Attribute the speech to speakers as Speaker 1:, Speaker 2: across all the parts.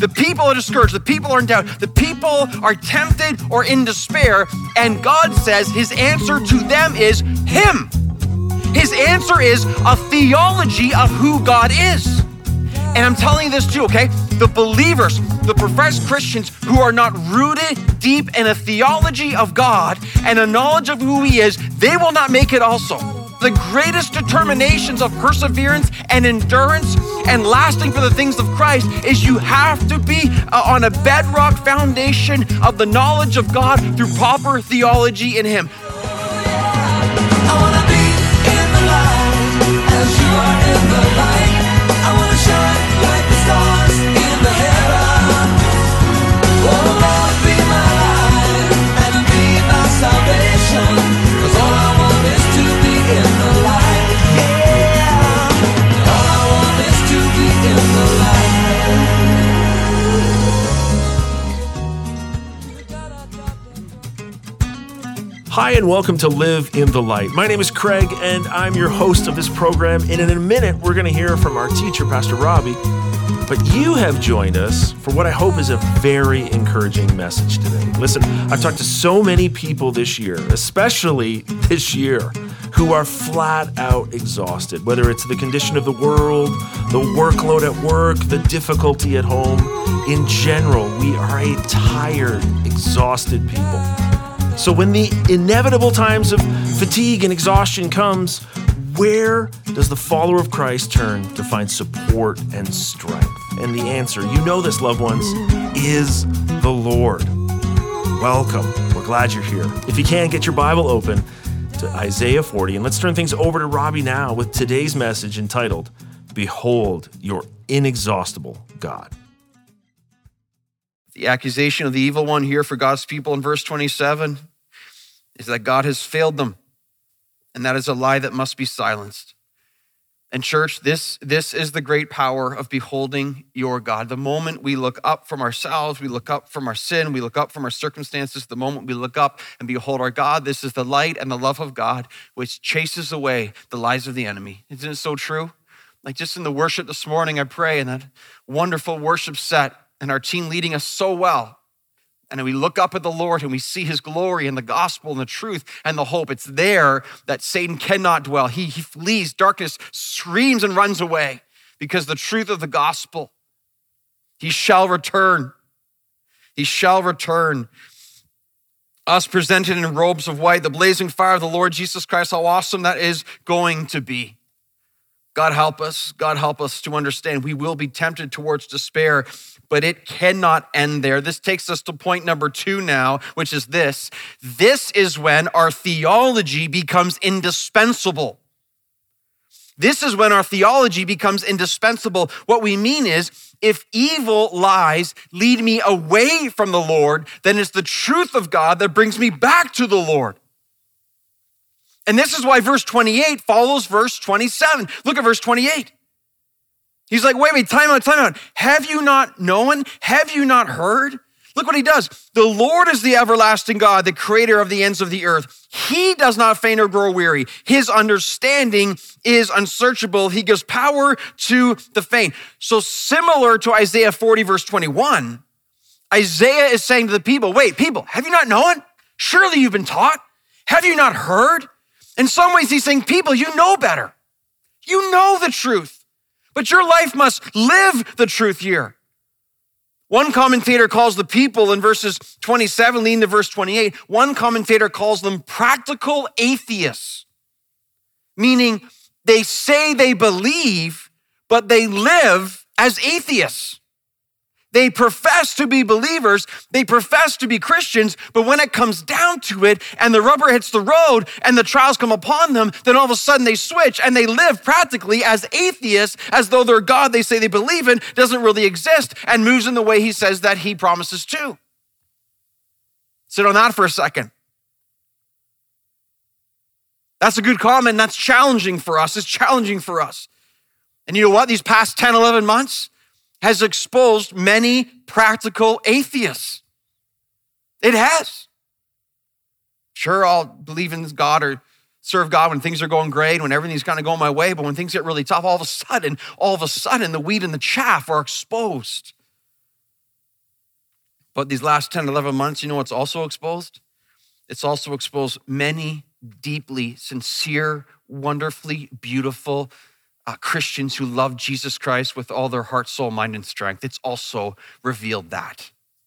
Speaker 1: The people are discouraged. The people are in doubt. The people are tempted or in despair. And God says his answer to them is him. His answer is a theology of who God is. And I'm telling you this too, okay? The believers, the professed Christians who are not rooted deep in a theology of God and a knowledge of who he is, they will not make it also. The greatest determinations of perseverance and endurance and lasting for the things of Christ is you have to be on a bedrock foundation of the knowledge of God through proper theology in him.
Speaker 2: I wanna be in the light as you are in the light. I wanna shine like the stars in the heaven. Oh Lord, be my light and be my salvation. 'Cause all I want is to be in the light. Yeah. All I want is to be in the light.
Speaker 3: Hi, and welcome to Live in the Light. My name is Craig, and I'm your host of this program. And in a minute, we're going to hear from our teacher, Pastor Robbie. But you have joined us for what I hope is a very encouraging message today. Listen, I've talked to so many people this year, especially this year, who are flat out exhausted, whether it's the condition of the world, the workload at work, the difficulty at home. In general, we are a tired, exhausted people. So when the inevitable times of fatigue and exhaustion comes, where does the follower of Christ turn to find support and strength? And the answer, you know this, loved ones, is the Lord. Welcome. We're glad you're here. If you can, get your Bible open to Isaiah 40, and let's turn things over to Robbie now with today's message entitled, Behold Your Inexhaustible God.
Speaker 1: The accusation of the evil one here for God's people in verse 27 is that God has failed them. And that is a lie that must be silenced. And church, this is the great power of beholding your God. The moment we look up from ourselves, we look up from our sin, we look up from our circumstances, the moment we look up and behold our God, this is the light and the love of God which chases away the lies of the enemy. Isn't it so true? Like just in the worship this morning, I pray in that wonderful worship set and our team leading us so well. And then we look up at the Lord and we see his glory and the gospel and the truth and the hope. It's there that Satan cannot dwell. He flees, darkness screams and runs away because the truth of the gospel, he shall return. He shall return. Us presented in robes of white, the blazing fire of the Lord Jesus Christ, how awesome that is going to be. God help us to understand we will be tempted towards despair, but it cannot end there. This takes us to point number 2 now, which is this. This is when our theology becomes indispensable. This is when our theology becomes indispensable. What we mean is, if evil lies lead me away from the Lord, then it's the truth of God that brings me back to the Lord. And this is why verse 28 follows verse 27. Look at verse 28. He's like, wait, time out. Have you not known? Have you not heard? Look what he does. The Lord is the everlasting God, the creator of the ends of the earth. He does not faint or grow weary. His understanding is unsearchable. He gives power to the faint. So similar to Isaiah 40, verse 21, Isaiah is saying to the people, wait, people, have you not known? Surely you've been taught. Have you not heard? In some ways, he's saying, people, you know better. You know the truth, but your life must live the truth here. One commentator calls the people in verses 27, leading to verse 28, one commentator calls them practical atheists, meaning they say they believe, but they live as atheists. They profess to be believers, they profess to be Christians, but when it comes down to it and the rubber hits the road and the trials come upon them, then all of a sudden they switch and they live practically as atheists, as though their God they say they believe in doesn't really exist and moves in the way he says that he promises to. Sit on that for a second. That's a good comment. That's challenging for us. It's challenging for us. And you know what? These past 10, 11 months, has exposed many practical atheists. It has. Sure, I'll believe in God or serve God when things are going great, when everything's kind of going my way, but when things get really tough, all of a sudden, the wheat and the chaff are exposed. But these last 10, 11 months, you know what's also exposed? It's also exposed many deeply sincere, wonderfully beautiful Christians who love Jesus Christ with all their heart, soul, mind, and strength. It's also revealed that.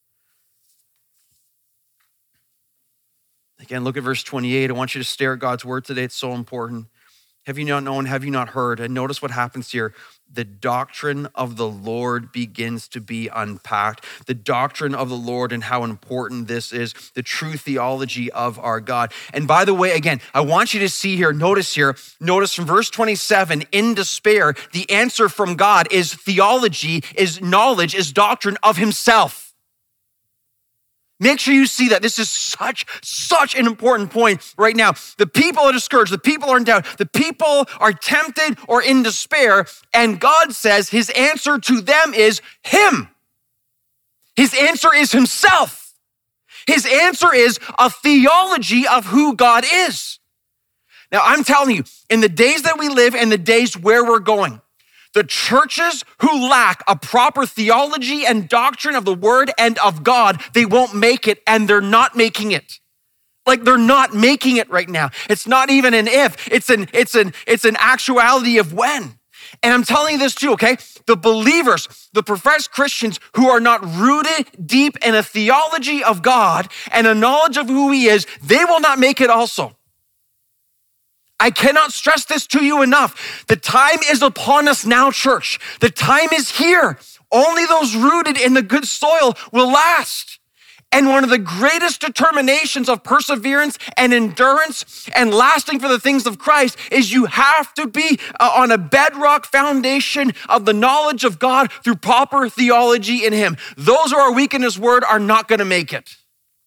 Speaker 1: Again, look at verse 28. I want you to stare at God's word today. It's so important. Have you not known? Have you not heard? And notice what happens here. The doctrine of the Lord begins to be unpacked. The doctrine of the Lord and how important this is, the true theology of our God. And by the way, again, I want you to see here, notice from verse 27, in despair, the answer from God is theology, is knowledge, is doctrine of himself. Make sure you see that. This is such an important point right now. The people are discouraged. The people are in doubt. The people are tempted or in despair. And God says his answer to them is him. His answer is himself. His answer is a theology of who God is. Now, I'm telling you, in the days that we live and the days where we're going, the churches who lack a proper theology and doctrine of the word and of God, they won't make it, and they're not making it. Like, they're not making it right now. It's not even an if, it's an actuality of when. And I'm telling you this too, okay? The believers, the professed Christians who are not rooted deep in a theology of God and a knowledge of who he is, they will not make it also. I cannot stress this to you enough. The time is upon us now, church. The time is here. Only those rooted in the good soil will last. And one of the greatest determinations of perseverance and endurance and lasting for the things of Christ is you have to be on a bedrock foundation of the knowledge of God through proper theology in him. Those who are weak in his word are not going to make it.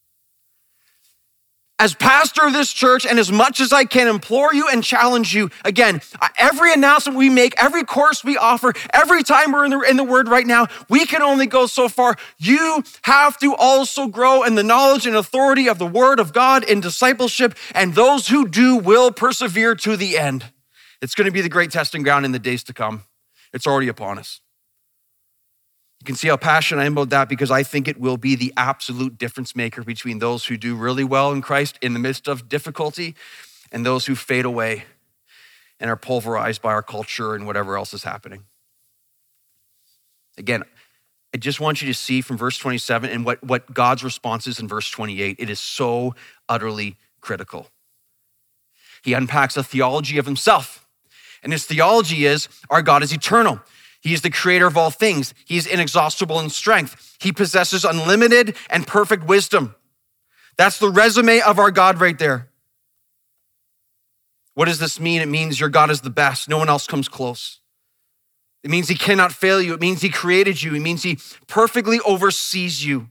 Speaker 1: As pastor of this church, and as much as I can implore you and challenge you, again, every announcement we make, every course we offer, every time we're in the word right now, we can only go so far. You have to also grow in the knowledge and authority of the word of God in discipleship, and those who do will persevere to the end. It's going to be the great testing ground in the days to come. It's already upon us. You can see how passionate I am about that because I think it will be the absolute difference maker between those who do really well in Christ in the midst of difficulty and those who fade away and are pulverized by our culture and whatever else is happening. Again, I just want you to see from verse 27 and what God's response is in verse 28. It is so utterly critical. He unpacks a theology of himself. And his theology is our God is eternal. He is the creator of all things. He is inexhaustible in strength. He possesses unlimited and perfect wisdom. That's the resume of our God right there. What does this mean? It means your God is the best. No one else comes close. It means he cannot fail you. It means he created you. It means he perfectly oversees you.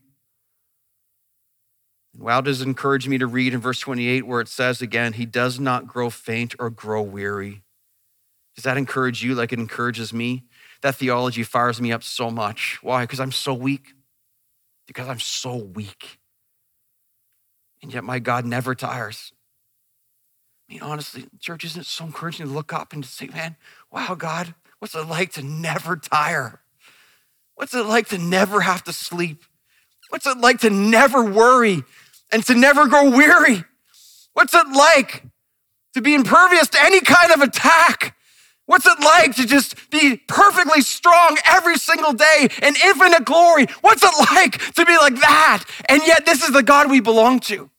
Speaker 1: Wow, does it encourage me to read in verse 28 where it says again, he does not grow faint or grow weary. Does that encourage you like it encourages me? That theology fires me up so much. Why? Because I'm so weak. Because I'm so weak. And yet my God never tires. I mean, honestly, church, isn't it so encouraging to look up and to say, man, wow, God, what's it like to never tire? What's it like to never have to sleep? What's it like to never worry and to never grow weary? What's it like to be impervious to any kind of attack? What's it like to just be perfectly strong every single day in infinite glory? What's it like to be like that? And yet this is the God we belong to.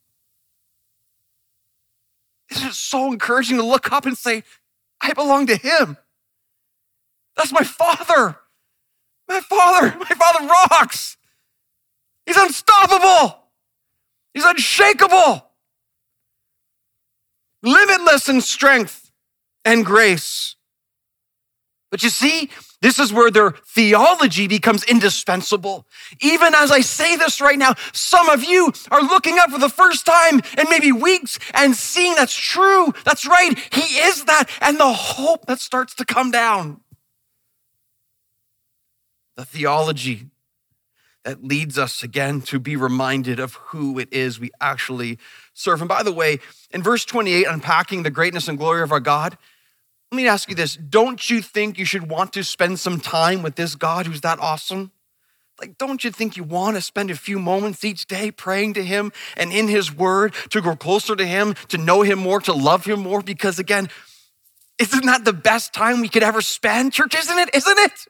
Speaker 1: Isn't it so encouraging to look up and say, I belong to him. That's my Father. My Father rocks. He's unstoppable. He's unshakable. Limitless in strength and grace. But you see, this is where their theology becomes indispensable. Even as I say this right now, some of you are looking up for the first time in maybe weeks and seeing that's true. That's right. He is that. And the hope that starts to come down. The theology that leads us again to be reminded of who it is we actually serve. And by the way, in verse 28, unpacking the greatness and glory of our God, let me ask you this. Don't you think you should want to spend some time with this God who's that awesome? Like, don't you think you want to spend a few moments each day praying to him and in his word to grow closer to him, to know him more, to love him more? Because again, isn't that the best time we could ever spend? Church, isn't it? Isn't it?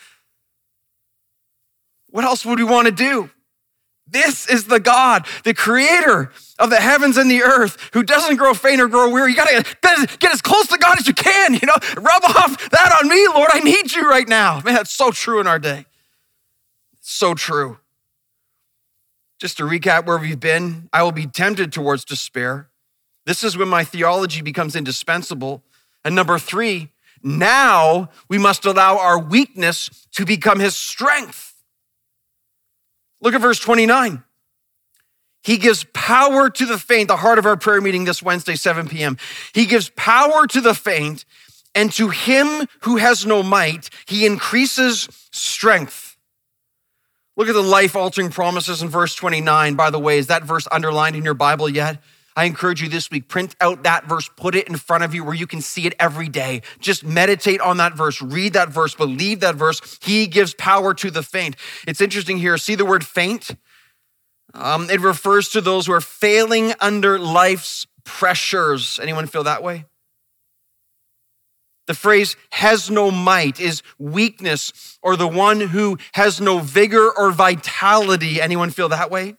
Speaker 1: What else would we want to do? This is the God, the creator of the heavens and the earth, who doesn't grow faint or grow weary. You gotta get as close to God as you can, rub off that on me, Lord. I need you right now. Man, that's so true in our day. So true. Just to recap where we've been, I will be tempted towards despair. This is when my theology becomes indispensable. And number 3, now we must allow our weakness to become his strength. Look at verse 29. He gives power to the faint, the heart of our prayer meeting this Wednesday, 7 p.m. He gives power to the faint, and to him who has no might, he increases strength. Look at the life-altering promises in verse 29. By the way, is that verse underlined in your Bible yet? I encourage you this week, print out that verse, put it in front of you where you can see it every day. Just meditate on that verse, read that verse, believe that verse. He gives power to the faint. It's interesting here. See the word faint? It refers to those who are failing under life's pressures. Anyone feel that way? The phrase has no might is weakness, or the one who has no vigor or vitality. Anyone feel that way?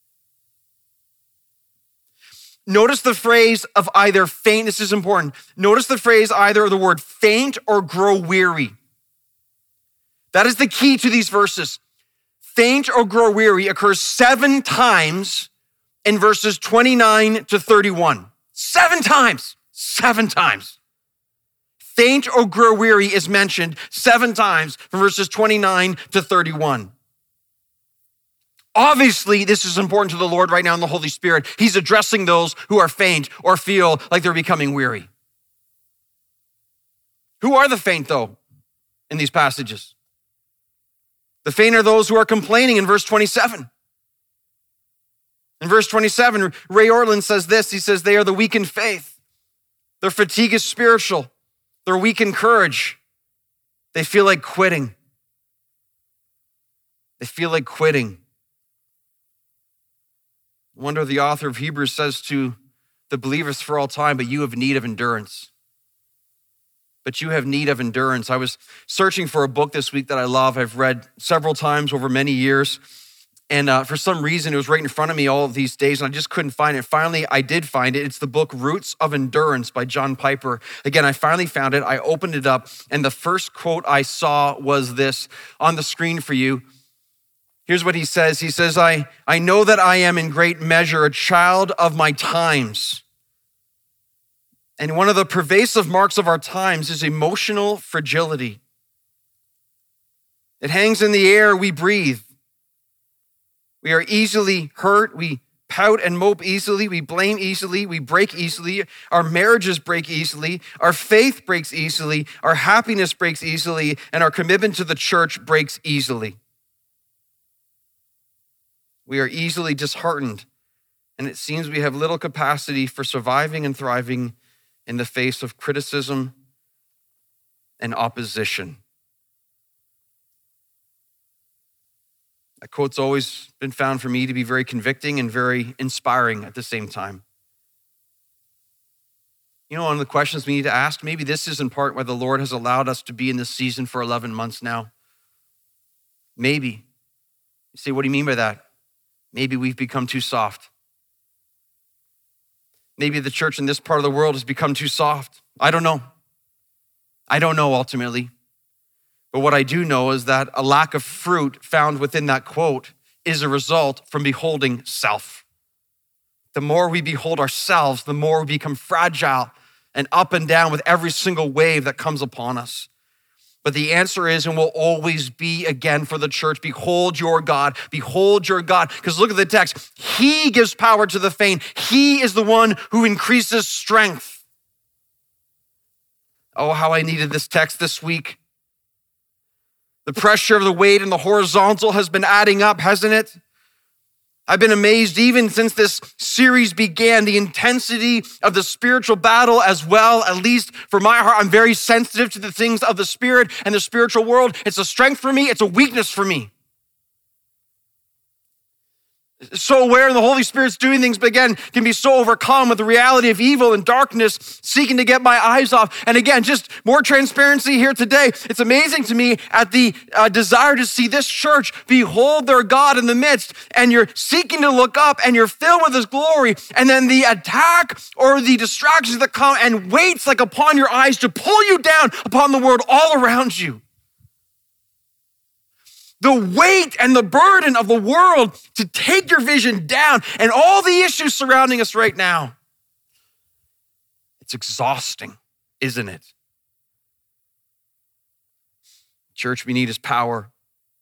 Speaker 1: Notice the phrase of either faint, this is important. Notice the phrase either of the word faint or grow weary. That is the key to these verses. Faint or grow weary occurs 7 times in verses 29 to 31. 7 times. 7 times. Faint or grow weary is mentioned 7 times from verses 29 to 31. Obviously, this is important to the Lord right now in the Holy Spirit. He's addressing those who are faint or feel like they're becoming weary. Who are the faint, though, in these passages? The faint are those who are complaining in verse 27. In verse 27, Ray Ortlund says this. He says, they are the weak in faith. Their fatigue is spiritual. They're weak in courage. They feel like quitting. They feel like quitting. I wonder the author of Hebrews says to the believers for all time, but you have need of endurance. But you have need of endurance. I was searching for a book this week that I love. I've read several times over many years. And for some reason, it was right in front of me all of these days, and I just couldn't find it. Finally, I did find it. It's the book Roots of Endurance by John Piper. Again, I finally found it. I opened it up, and the first quote I saw was this on the screen for you. Here's what he says. He says, I know that I am in great measure a child of my times. And one of the pervasive marks of our times is emotional fragility. It hangs in the air we breathe. We are easily hurt. We pout and mope easily. We blame easily. We break easily. Our marriages break easily. Our faith breaks easily. Our happiness breaks easily. And our commitment to the church breaks easily. We are easily disheartened, and it seems we have little capacity for surviving and thriving in the face of criticism and opposition. That quote's always been found for me to be very convicting and very inspiring at the same time. One of the questions we need to ask, maybe this is in part why the Lord has allowed us to be in this season for 11 months now. Maybe. You say, what do you mean by that? Maybe we've become too soft. Maybe the church in this part of the world has become too soft. I don't know. I don't know ultimately. But what I do know is that a lack of fruit found within that quote is a result from beholding self. The more we behold ourselves, the more we become fragile and up and down with every single wave that comes upon us. But the answer is and will always be again for the church, behold your God, behold your God. Because look at the text. He gives power to the faint. He is the one who increases strength. Oh, how I needed this text this week. The pressure of the weight and the horizontal has been adding up, hasn't it? I've been amazed even since this series began, the intensity of the spiritual battle as well, at least for my heart. I'm very sensitive to the things of the spirit and the spiritual world. It's a strength for me. It's a weakness for me. so aware and the Holy Spirit's doing things, but again, can be so overcome with the reality of evil and darkness, seeking to get my eyes off. And again, just more transparency here today. It's amazing to me at the desire to see this church behold their God in the midst, and you're seeking to look up and you're filled with his glory. And then the attack or the distractions that come and waits like upon your eyes to pull you down upon the world all around you. The weight and the burden of the world to take your vision down and all the issues surrounding us right now. It's exhausting, isn't it? Church, we need his power.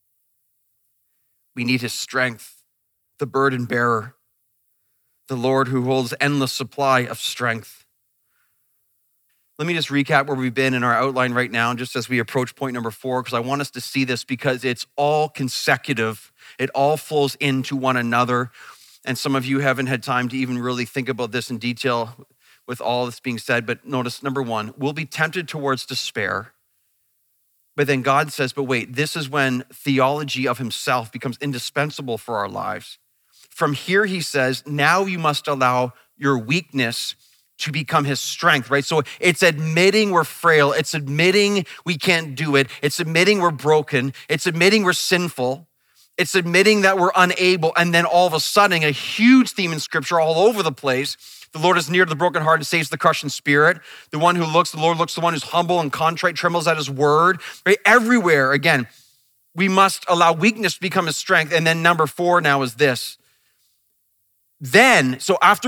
Speaker 1: We need his strength, the burden bearer, the Lord who holds endless supply of strength. Let me just recap where we've been in our outline right now, just as we approach point number 4, because I want us to see this because it's all consecutive. It all flows into one another. And some of you haven't had time to even really think about this in detail with all this being said. But notice, number 1, we'll be tempted towards despair. But then God says, but wait, this is when theology of himself becomes indispensable for our lives. From here, he says, now you must allow your weakness to become his strength, right? So it's admitting we're frail. It's admitting we can't do it. It's admitting we're broken. It's admitting we're sinful. It's admitting that we're unable. And then all of a sudden, a huge theme in scripture all over the place. The Lord is near to the broken heart and saves the crushed in spirit. The Lord looks the one who's humble and contrite, trembles at his word, right? Everywhere, again, we must allow weakness to become his strength. And then number 4 now is this. Then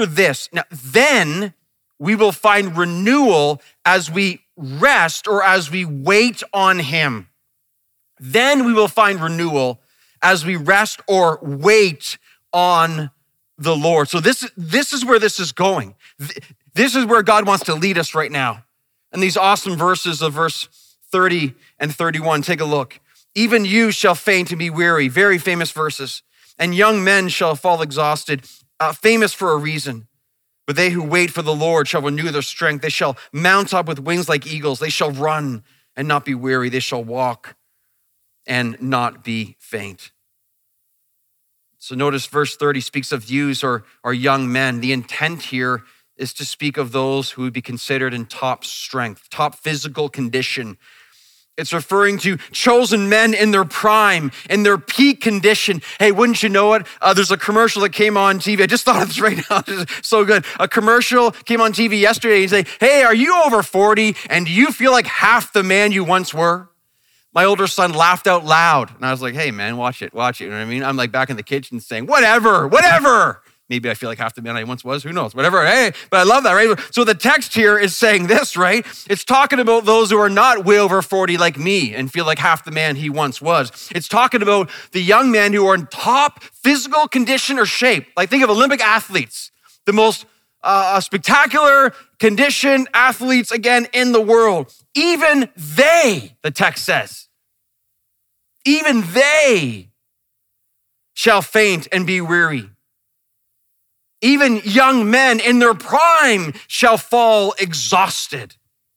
Speaker 1: we will find renewal as we rest or as we wait on him. Then we will find renewal as we rest or wait on the Lord. So this is where this is going. This is where God wants to lead us right now. And these awesome verses of verse 30 and 31, take a look. Even you shall faint and be weary, very famous verses. And young men shall fall exhausted, famous for a reason. But they who wait for the Lord shall renew their strength. They shall mount up with wings like eagles. They shall run and not be weary. They shall walk and not be faint. So notice verse 30 speaks of youths or young men. The intent here is to speak of those who would be considered in top strength, top physical condition. It's referring to chosen men in their prime, in their peak condition. Hey, wouldn't you know it? There's a commercial that came on TV. I just thought of this right now. This is so good. A commercial came on TV yesterday. He's like, hey, are you over 40 and do you feel like half the man you once were? My older son laughed out loud. And I was like, hey, man, watch it. You know what I mean? I'm like back in the kitchen saying, whatever. Maybe I feel like half the man I once was, who knows, whatever. Hey, but I love that, right? So the text here is saying this, right? It's talking about those who are not way over 40 like me and feel like half the man he once was. It's talking about the young men who are in top physical condition or shape. Like think of Olympic athletes, the most spectacular condition athletes again in the world. Even they, the text says, even they shall faint and be weary. Even young men in their prime shall fall exhausted.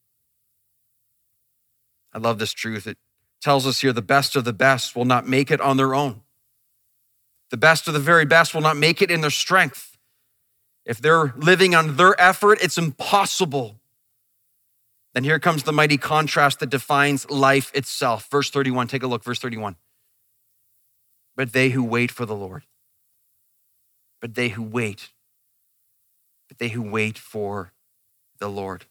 Speaker 1: I love this truth. It tells us here the best of the best will not make it on their own. The best of the very best will not make it in their strength. If they're living on their effort, it's impossible. Then here comes the mighty contrast that defines life itself. Verse 31, take a look, verse 31. But they who wait for the Lord. But they who wait for the Lord.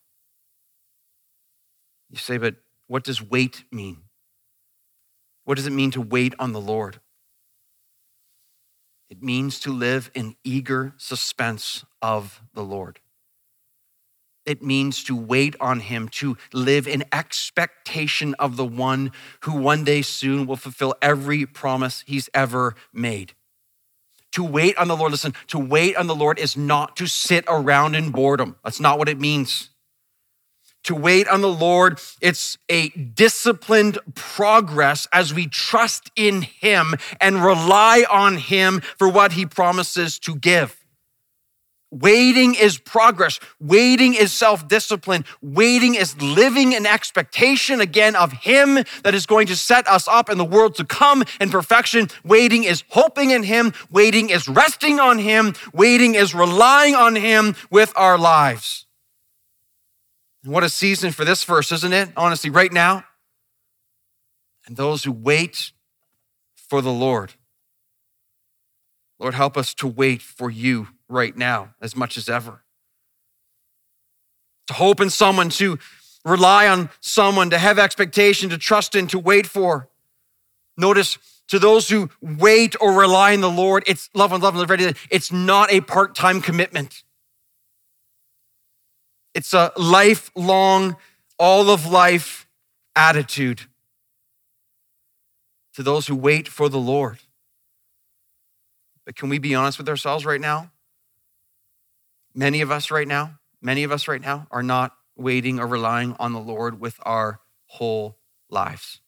Speaker 1: You say, but what does wait mean? What does it mean to wait on the Lord? It means to live in eager suspense of the Lord. It means to wait on him, to live in expectation of the one who one day soon will fulfill every promise he's ever made. To wait on the Lord, listen, to wait on the Lord is not to sit around in boredom. That's not what it means. To wait on the Lord, it's a disciplined progress as we trust in him and rely on him for what he promises to give. Waiting is progress. Waiting is self-discipline. Waiting is living in expectation again of him that is going to set us up in the world to come in perfection. Waiting is hoping in him. Waiting is resting on him. Waiting is relying on him with our lives. And what a season for this verse, isn't it? Honestly, right now. And those who wait for the Lord. Lord, help us to wait for you right now as much as ever. To hope in someone, to rely on someone, to have expectation, to trust in, to wait for. Notice, to those who wait or rely on the Lord, it's it's not a part-time commitment. It's a lifelong, all of life attitude. To those who wait for the Lord. But can we be honest with ourselves right now? Many of us right now are not waiting or relying on the Lord with our whole lives.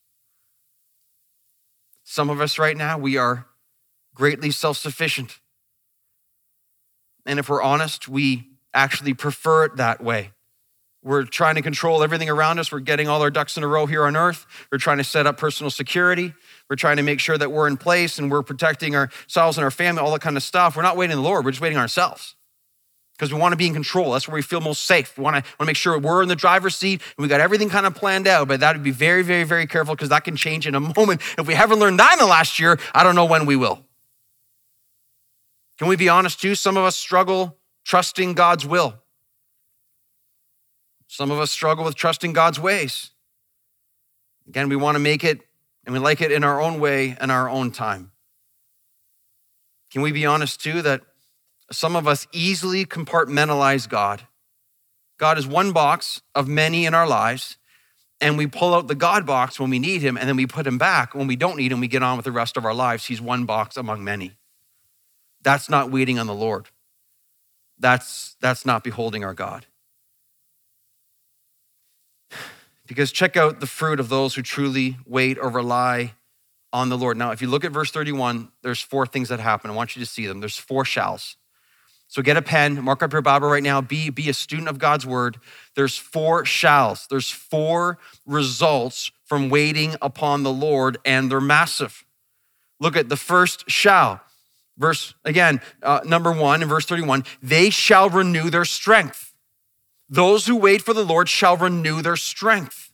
Speaker 1: Some of us right now, we are greatly self-sufficient. And if we're honest, we actually prefer it that way. We're trying to control everything around us. We're getting all our ducks in a row here on earth. We're trying to set up personal security. We're trying to make sure that we're in place and we're protecting ourselves and our family, all that kind of stuff. We're not waiting on the Lord. We're just waiting on ourselves because we want to be in control. That's where we feel most safe. We want to make sure we're in the driver's seat and we got everything kind of planned out, but that would be very, very, very careful because that can change in a moment. If we haven't learned that in the last year, I don't know when we will. Can we be honest too? Some of us struggle trusting God's will. Some of us struggle with trusting God's ways. Again, we want to make it and we like it in our own way and our own time. Can we be honest too that some of us easily compartmentalize God? God is one box of many in our lives, and we pull out the God box when we need him, and then we put him back. When we don't need him, we get on with the rest of our lives. He's one box among many. That's not waiting on the Lord. That's not beholding our God. Because check out the fruit of those who truly wait or rely on the Lord. Now, if you look at verse 31, there's 4 things that happen. I want you to see them. There's 4 shalls. So get a pen, mark up your Bible right now, be a student of God's word. There's 4 shalls. There's 4 results from waiting upon the Lord, and they're massive. Look at the first shall. Number 1 in verse 31, they shall renew their strength. Those who wait for the Lord shall renew their strength.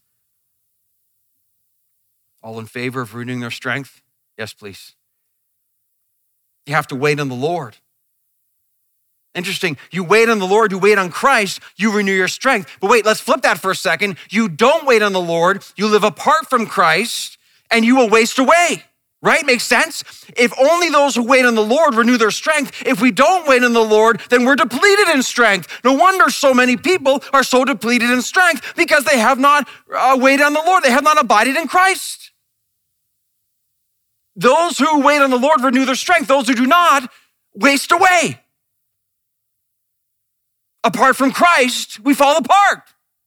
Speaker 1: All in favor of renewing their strength? Yes, please. You have to wait on the Lord. Interesting. You wait on the Lord, you wait on Christ, you renew your strength. But wait, let's flip that for a second. You don't wait on the Lord, you live apart from Christ, and you will waste away. Right? Makes sense? If only those who wait on the Lord renew their strength, if we don't wait on the Lord, then we're depleted in strength. No wonder so many people are so depleted in strength because they have not waited on the Lord. They have not abided in Christ. Those who wait on the Lord renew their strength. Those who do not waste away. Apart from Christ, we fall apart.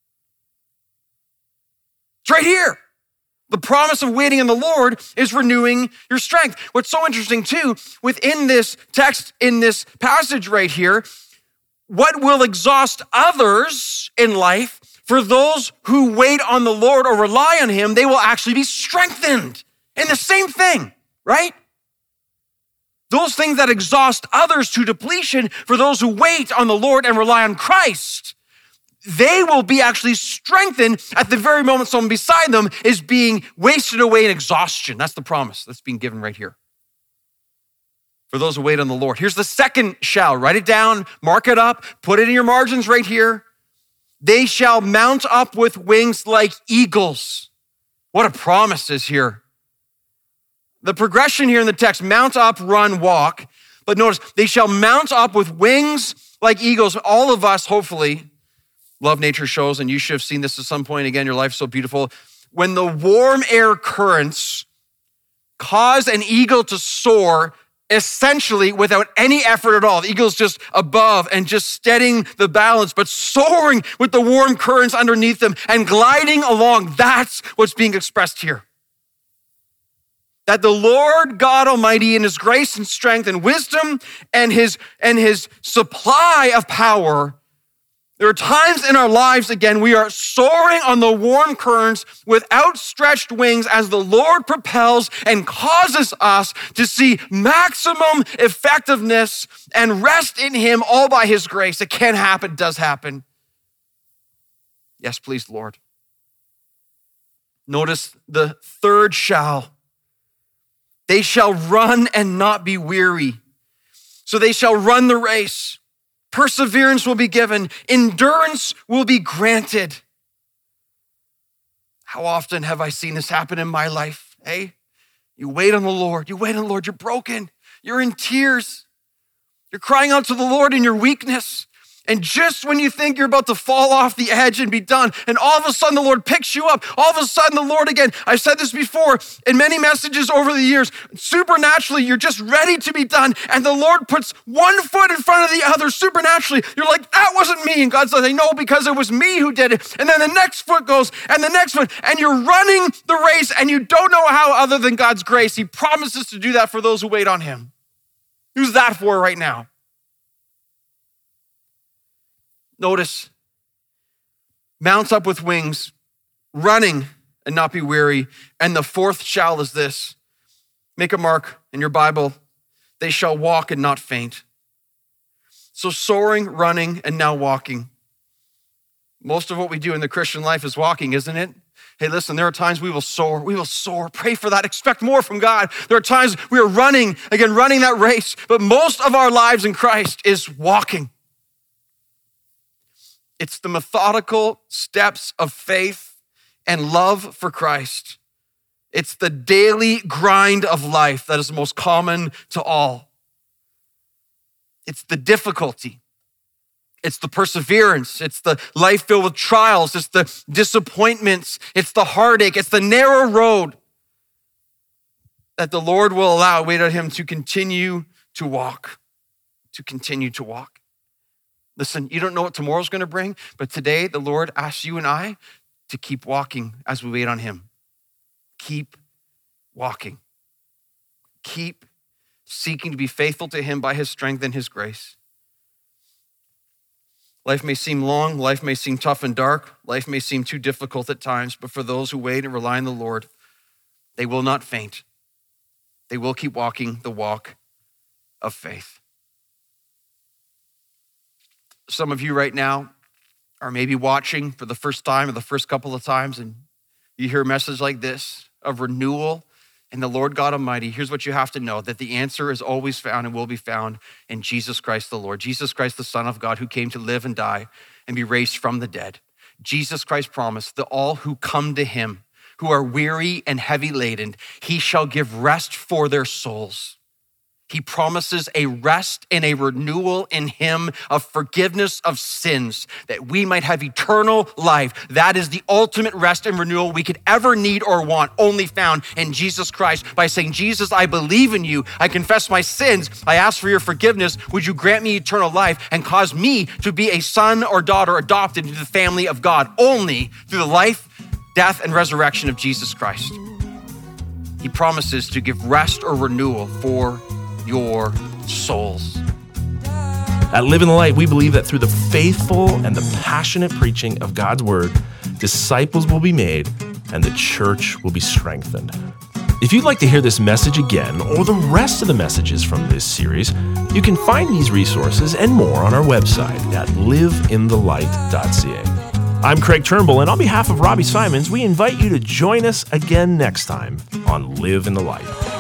Speaker 1: It's right here. The promise of waiting on the Lord is renewing your strength. What's so interesting too, within this text, in this passage right here, what will exhaust others in life, for those who wait on the Lord or rely on him, they will actually be strengthened in the same thing, right? Those things that exhaust others to depletion, for those who wait on the Lord and rely on Christ, they will be actually strengthened at the very moment someone beside them is being wasted away in exhaustion. That's the promise that's being given right here. For those who wait on the Lord. Here's the second shall. Write it down, mark it up, put it in your margins right here. They shall mount up with wings like eagles. What a promise is here. The progression here in the text, mount up, run, walk. But notice, they shall mount up with wings like eagles. All of us, hopefully, love nature shows, and you should have seen this at some point. Again, your life's so beautiful. When the warm air currents cause an eagle to soar essentially without any effort at all. The eagle's just above and just steadying the balance, but soaring with the warm currents underneath them and gliding along. That's what's being expressed here. that the Lord God Almighty in his grace and strength and wisdom and his supply of power, there are times in our lives, again, we are soaring on the warm currents with outstretched wings as the Lord propels and causes us to see maximum effectiveness and rest in him all by his grace. It can happen, it does happen. Yes, please, Lord. Notice the third shall. They shall run and not be weary. So they shall run the race. Perseverance will be given. Endurance will be granted. How often have I seen this happen in my life? Hey, you wait on the Lord. You wait on the Lord. You're broken. You're in tears. You're crying out to the Lord in your weakness. And just when you think you're about to fall off the edge and be done, and all of a sudden the Lord picks you up. All of a sudden the Lord, again, I've said this before in many messages over the years, supernaturally, you're just ready to be done. And the Lord puts one foot in front of the other supernaturally. You're like, that wasn't me. And God says, I know, because it was me who did it. And then the next foot goes and the next foot, and you're running the race and you don't know how other than God's grace. He promises to do that for those who wait on him. Who's that for right now? Notice, mounts up with wings, running and not be weary. And the fourth shall is this. Make a mark in your Bible. They shall walk and not faint. So soaring, running, and now walking. Most of what we do in the Christian life is walking, isn't it? Hey, listen, there are times we will soar. We will soar. Pray for that. Expect more from God. There are times we are running that race. But most of our lives in Christ is walking. It's the methodical steps of faith and love for Christ. It's the daily grind of life that is most common to all. It's the difficulty. It's the perseverance. It's the life filled with trials. It's the disappointments. It's the heartache. It's the narrow road that the Lord will allow, wait on him, to continue to walk, Listen, you don't know what tomorrow's going to bring, but today the Lord asks you and I to keep walking as we wait on him. Keep walking. Keep seeking to be faithful to him by his strength and his grace. Life may seem long, life may seem tough and dark, life may seem too difficult at times, but for those who wait and rely on the Lord, they will not faint. They will keep walking the walk of faith. Some of you right now are maybe watching for the first time or the first couple of times, and you hear a message like this of renewal in the Lord God Almighty. Here's what you have to know, that the answer is always found and will be found in Jesus Christ the Lord. Jesus Christ, the Son of God, who came to live and die and be raised from the dead. Jesus Christ promised that all who come to him, who are weary and heavy laden, he shall give rest for their souls. He promises a rest and a renewal in him of forgiveness of sins, that we might have eternal life. That is the ultimate rest and renewal we could ever need or want, only found in Jesus Christ. By saying, Jesus, I believe in you. I confess my sins. I ask for your forgiveness. Would you grant me eternal life and cause me to be a son or daughter adopted into the family of God, only through the life, death, and resurrection of Jesus Christ. He promises to give rest or renewal for your souls.
Speaker 3: At Live in the Light, we believe that through the faithful and the passionate preaching of God's word, disciples will be made and the church will be strengthened. If you'd like to hear this message again or the rest of the messages from this series, you can find these resources and more on our website at liveinthelight.ca. I'm Craig Turnbull, and on behalf of Robbie Simons, we invite you to join us again next time on Live in the Light.